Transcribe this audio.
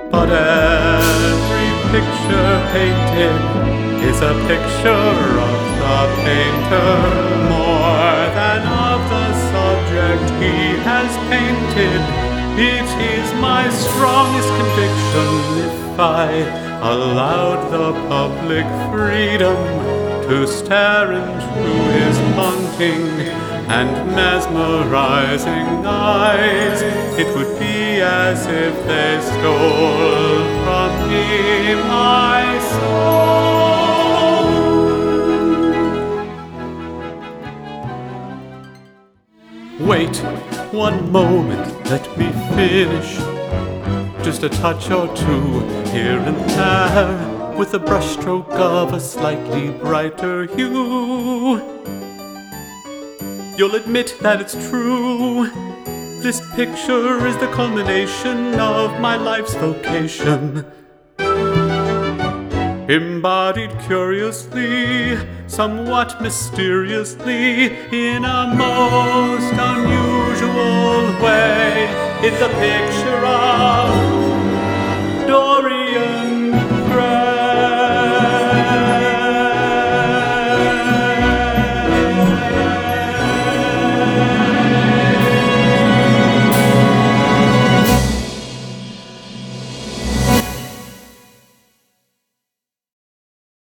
But every picture painted is a picture of the painter, more than of the subject he has painted. It is my strongest conviction, if I allowed the public freedom to stare into his haunting and mesmerizing eyes, it would be as if they stole from me my soul. Wait one moment, let me finish. Just a touch or two here and there, with a brushstroke of a slightly brighter hue. You'll admit that it's true. This picture is the culmination of my life's vocation, embodied curiously, somewhat mysteriously, in a most unusual way. It's a picture of